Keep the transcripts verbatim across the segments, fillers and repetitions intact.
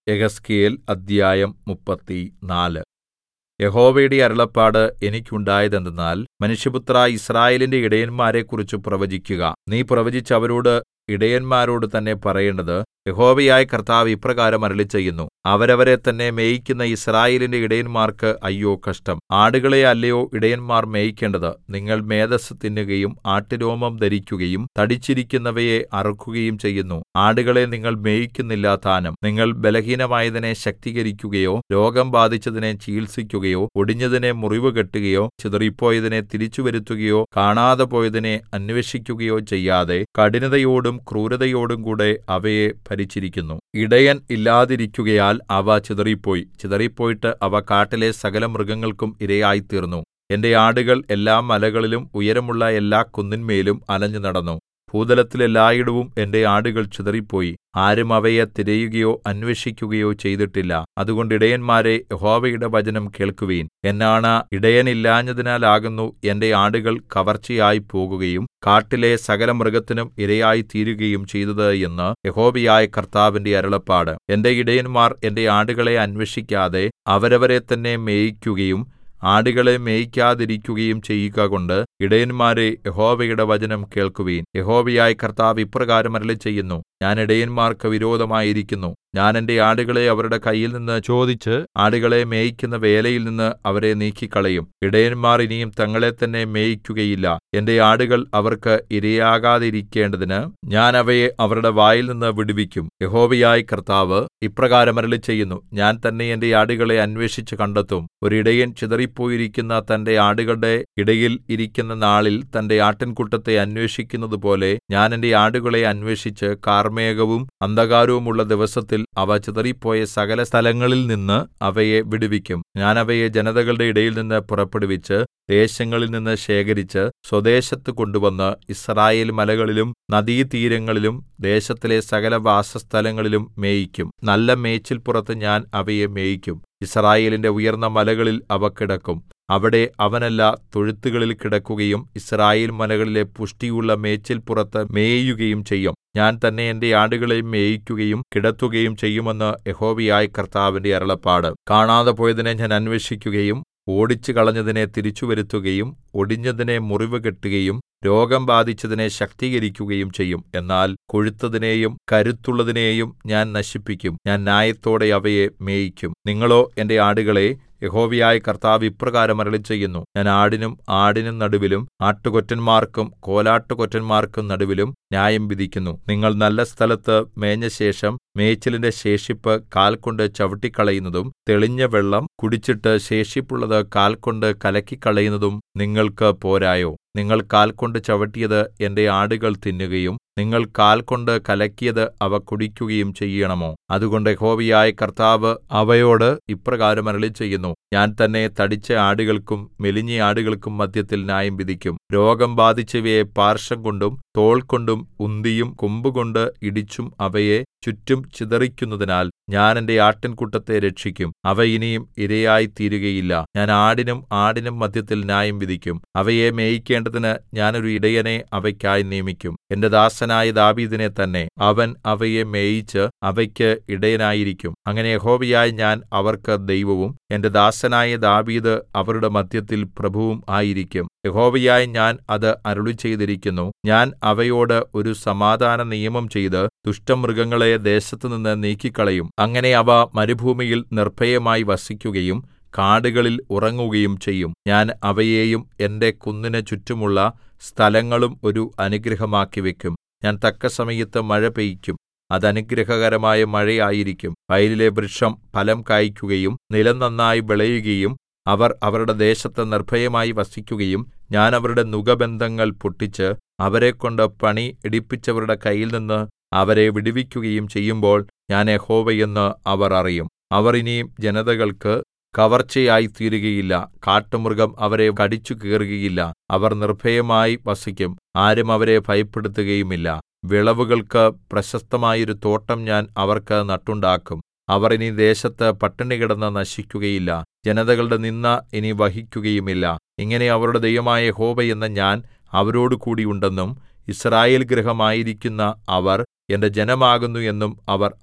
യെഹെസ്കേൽ അദ്ധ്യായം മുപ്പത്തിനാല് യഹോവയുടെ അരുളപ്പാട് എനിക്കുണ്ടായതെന്തെന്നാൽ, മനുഷ്യപുത്രാ, യിസ്രായേലിന്റെ ഇടയന്മാരെക്കുറിച്ച് പ്രവചിക്കുക. നീ പ്രവചിച്ച് അവരോട് ഇടയന്മാരോട് തന്നെ പറയേണ്ടത്, യഹോവയായ കർത്താവ് ഇപ്രകാരം അരുളിച്ചെയ്യുന്നു, അവരവരെ തന്നെ മേയിക്കുന്ന യിസ്രായേലിന്റെ ഇടയന്മാർക്ക് അയ്യോ കഷ്ടം. ആടുകളെ അല്ലയോ ഇടയന്മാർ മേയിക്കേണ്ടത്? നിങ്ങൾ മേദസ്സു തിന്നുകയും ആട്ടുരോമം ധരിക്കുകയും തടിച്ചിരിക്കുന്നവയെ അറുക്കുകയും ചെയ്യുന്നു. ആടുകളെ നിങ്ങൾ മേയിക്കുന്നില്ല താനും. നിങ്ങൾ ബലഹീനമായതിനെ ശക്തീകരിക്കുകയോ രോഗം ബാധിച്ചതിനെ ചികിത്സിക്കുകയോ ഒടിഞ്ഞതിനെ മുറിവുകെട്ടുകയോ ചിതറിപ്പോയതിനെ തിരിച്ചുവരുത്തുകയോ കാണാതെ പോയതിനെ അന്വേഷിക്കുകയോ ചെയ്യാതെ കഠിനതയോടും ക്രൂരതയോടും കൂടെ അവയെ ഭരിച്ചിരിക്കുന്നു. ഇടയൻ ഇല്ലാതിരിക്കുകയാൽ അവ ചിതറിപ്പോയി. ചിതറിപ്പോയിട്ട് അവ കാട്ടിലെ സകലമൃഗങ്ങൾക്കും ഇരയായിത്തീർന്നു. എന്റെ ആടുകൾ എല്ലാ മലകളിലും ഉയരമുള്ള എല്ലാ കുന്നിന്മേലും അലഞ്ഞു നടന്നു. ഭൂതലത്തിൽ എല്ലായിടവും എന്റെ ആടുകൾ ചിതറിപ്പോയി. ആരും അവയെ തിരയുകയോ അന്വേഷിക്കുകയോ ചെയ്തിട്ടില്ല. അതുകൊണ്ട് ഇടയന്മാരേ, യഹോവയുടെ വചനം കേൾക്കുവിൻ. എന്നാണ ഇടയനില്ലാഞ്ഞതിനാലാകുന്നു എന്റെ ആടുകൾ കവർച്ചയായി പോകുകയും കാട്ടിലെ സകലമൃഗത്തിനും ഇരയായിത്തീരുകയും ചെയ്തത് എന്ന് യഹോവയായ കർത്താവിന്റെ അരുളപ്പാട്. എന്റെ ഇടയന്മാർ എന്റെ ആടുകളെ അന്വേഷിക്കാതെ അവരവരെ തന്നെ മേയിക്കുകയും ആടുകളെ മേയിക്കാതിരിക്കുകയും ചെയ്യുകകൊണ്ട്, ഇടയന്മാരേ, യഹോവയുടെ വചനം കേൾക്കുവിൻ. യഹോവയായ കർത്താവ് ഇപ്രകാരം അരുളിച്ചെയ്യുന്നു, ഞാൻ ഇടയന്മാർക്ക് വിരോധമായിരിക്കുന്നു. ഞാൻ എന്റെ ആടുകളെ അവരുടെ കയ്യിൽനിന്ന് ചോദിച്ച് ആടുകളെ മേയിക്കുന്ന വേലയിൽ നിന്ന് അവരെ നീക്കിക്കളയും. ഇടയന്മാർ ഇനിയും തങ്ങളെ തന്നെ മേയിക്കുകയില്ല. എന്റെ ആടുകൾ അവർക്ക് ഇരയാകാതിരിക്കേണ്ടതിന് ഞാൻ അവയെ അവരുടെ വായിൽനിന്ന് വിടുവിക്കും. യഹോവയായ കർത്താവ് ഇപ്രകാരം അരുളിച്ചെയ്യുന്നു, ഞാൻ തന്നെ എന്റെ ആടുകളെ അന്വേഷിച്ച് കണ്ടെത്തും. ഒരു ഇടയൻ ചിതറിപ്പോയിരിക്കുന്ന തന്റെ ആടുകളുടെ ഇടയിൽ ഇരിക്കുന്ന നാളിൽ തന്റെ ആട്ടിൻകൂട്ടത്തെ അന്വേഷിക്കുന്നതുപോലെ ഞാൻ എന്റെ ആടുകളെ അന്വേഷിച്ച് കാർമേഘവും അന്ധകാരവുമുള്ള ദിവസത്തിൽ അവ ചിതറിപ്പോയ സകല സ്ഥലങ്ങളിൽ നിന്ന് അവയെ വിടുവിക്കും. ഞാൻ അവയെ ജനതകളുടെ ഇടയിൽനിന്ന് പുറപ്പെടുവിച്ച് ദേശങ്ങളിൽ നിന്ന് ശേഖരിച്ച് സ്വദേശത്ത് കൊണ്ടുവന്ന് യിസ്രായേൽ മലകളിലും നദീതീരങ്ങളിലും ദേശത്തിലെ സകല വാസസ്ഥലങ്ങളിലും മേയിക്കും. നല്ല മേച്ചിൽപ്പുറത്ത് ഞാൻ അവയെ മേയിക്കും. യിസ്രായേലിന്റെ ഉയർന്ന മലകളിൽ അവ കിടക്കും. അവിടെ അവനല്ല തൊഴുത്തുകളിൽ കിടക്കുകയും യിസ്രായേൽ മലകളിലെ പുഷ്ടിയുള്ള മേച്ചിൽപ്പുറത്ത് മേയുകയും ചെയ്യും. ഞാൻ തന്നെ എന്റെ ആടുകളെ മേയിക്കുകയും കിടത്തുകയും ചെയ്യുമെന്ന് യഹോവയായ കർത്താവിന്റെ അരുളപ്പാട്. കാണാതെ പോയതിനെ ഞാൻ അന്വേഷിക്കുകയും ഓടിച്ചുകളഞ്ഞതിനെ തിരിച്ചുവരുത്തുകയും ഒടിഞ്ഞതിനെ മുറിവുകെട്ടുകയും രോഗം ബാധിച്ചതിനെ ശക്തീകരിക്കുകയും ചെയ്യും. എന്നാൽ കൊഴുത്തതിനെയും കരുത്തുള്ളതിനെയും ഞാൻ നശിപ്പിക്കും. ഞാൻ ന്യായത്തോടെ അവയെ മേയിക്കും. നിങ്ങളോ എന്റെ ആടുകളെ, യഹോവയായ കർത്താവ് ഇപ്രകാരം അരുളിച്ചെയ്യുന്നു, ഞാൻ ആടിനും ആടിനും നടുവിലും ആട്ടുകൊറ്റന്മാർക്കും കോലാട്ടുകൊറ്റന്മാർക്കും നടുവിലും ന്യായം വിധിക്കുന്നു. നിങ്ങൾ നല്ല സ്ഥലത്ത് മേഞ്ഞശേഷം മേച്ചിലിന്റെ ശേഷിപ്പ് കാൽകൊണ്ട് ചവിട്ടിക്കളയുന്നതും തെളിഞ്ഞ വെള്ളം കുടിച്ചിട്ട് ശേഷിപ്പുള്ളത് കാൽകൊണ്ട് കലക്കിക്കളയുന്നതും നിങ്ങൾക്ക് പോരായോ? നിങ്ങൾ കാൽകൊണ്ട് ചവിട്ടിയത് എന്റെ ആടുകൾ തിന്നുകയും നിങ്ങൾ കാൽകൊണ്ട് കലക്കിയത് അവ കുടിക്കുകയും ചെയ്യണമോ? അതുകൊണ്ട് യഹോവയായ കർത്താവ് അവയോട് ഇപ്രകാരം അരുളിച്ചെയ്യുന്നു, ഞാൻ തന്നെ തടിച്ച ആടുകൾക്കും മെലിഞ്ഞ ആടുകൾക്കും മദ്ധ്യത്തിൽ ന്യായം വിധിക്കും. രോഗം ബാധിച്ചവയെ പാർശ്വം കൊണ്ടും തോൾ കൊണ്ടും ഉന്തിയും കൊമ്പുകൊണ്ട് ഇടിച്ചും അവയെ ചുറ്റും ചിതറിക്കുന്നതിനാൽ ഞാൻ എന്റെ ആട്ടിൻകൂട്ടത്തെ രക്ഷിക്കും. അവ ഇനിയും ഇരയായിത്തീരുകയില്ല. ഞാൻ ആടിനും ആടിനും മദ്ധ്യത്തിൽ ന്യായം വിധിക്കും. അവയെ മേയിക്കേണ്ടതിന് ഞാൻ ഒരു ഇടയനെ അവയ്ക്കായി നിയമിക്കും, എന്റെ ദാസനായ ദാവീദിനെ തന്നെ. അവൻ അവയെ മേയിച്ച് അവയ്ക്ക് ഇടയനായിരിക്കും. അങ്ങനെ യഹോവയായ ഞാൻ അവർക്ക് ദൈവവും എന്റെ ദാസനായ ദാവീദ് അവരുടെ മദ്ധ്യത്തിൽ പ്രഭുവും ആയിരിക്കും. യഹോവയായ ഞാൻ അത് അരുളിച്ചെയ്തിരിക്കുന്നു. ഞാൻ അവയോട് ഒരു സമാധാന നിയമം ചെയ്ത് ദുഷ്ടമൃഗങ്ങളെ ദേശത്തുനിന്ന് നീക്കിക്കളയും. അങ്ങനെ അവ മരുഭൂമിയിൽ നിർഭയമായി വസിക്കുകയും കാടുകളിൽ ഉറങ്ങുകയും ചെയ്യും. ഞാൻ അവയെയും എന്റെ കുന്നിന് ചുറ്റുമുള്ള സ്ഥലങ്ങളും ഒരു അനുഗ്രഹമാക്കി വെക്കും. ഞാൻ തക്കസമയത്ത് മഴ പെയ്യിക്കും. അത് അനുഗ്രഹകരമായ മഴയായിരിക്കും. വയലിലെ വൃക്ഷം ഫലം കായ്ക്കുകയും നിലം നന്നായി വിളയുകയും അവർ അവരുടെ ദേശത്ത് നിർഭയമായി വസിക്കുകയും ഞാൻ അവരുടെ നുകബന്ധങ്ങൾ പൊട്ടിച്ച് അവരെക്കൊണ്ട് പണി എടുപ്പിച്ചവരുടെ കയ്യിൽനിന്ന് അവരെ വിടുവിക്കുകയും ചെയ്യുമ്പോൾ ഞാൻ യഹോവ എന്ന് അവർ അറിയും. അവർ ഇനിയും ജനതകൾക്ക് കവർച്ചയായിത്തീരുകയില്ല. കാട്ടുമൃഗം അവരെ കടിച്ചു കീറുകയില്ല. അവർ നിർഭയമായി വസിക്കും. ആരും അവരെ ഭയപ്പെടുത്തുകയുമില്ല. വിളവുകൾക്ക് പ്രശസ്തമായൊരു തോട്ടം ഞാൻ അവർക്ക് നട്ടുണ്ടാക്കും. അവർ ഇനി ദേശത്ത് പട്ടിണി കിടന്ന് നശിക്കുകയില്ല. ജനതകളുടെ നിന്ദ ഇനി വഹിക്കുകയുമില്ല. ഇങ്ങനെ അവരുടെ ദൈവമായ യഹോവ എന്ന ഞാൻ അവരോടുകൂടി ഉണ്ടെന്നും യിസ്രായേൽ ഗൃഹമായിരിക്കുന്ന അവർ എന്റെ ജനമാകുന്നു എന്നും അവർ അറിയും.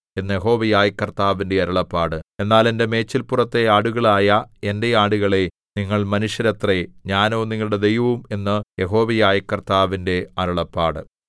എന്ന് യഹോവയായ കർത്താവിന്റെ അരുളപ്പാട്. എന്നാൽ എന്റെ മേച്ചിൽപ്പുറത്തെ ആടുകളായ എന്റെ ആടുകളേ, നിങ്ങൾ മനുഷ്യരത്രേ, ഞാനോ നിങ്ങളുടെ ദൈവവും എന്ന് യഹോവയായ കർത്താവിന്റെ അരുളപ്പാട്.